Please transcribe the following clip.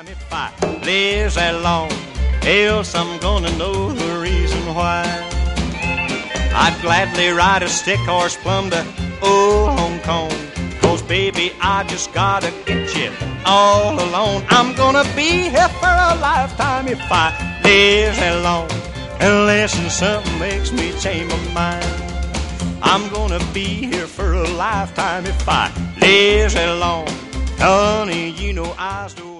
lifetime if I live that long, else I'm gonna know the reason why. I'd gladly ride a stick horse plumb to old Hong Kong, 'cause baby, I just gotta get you all alone. I'm gonna be here for a lifetime if I live that long, unless something makes me change my mind. I'm gonna be here for a lifetime if I live that long. Honey, you know I still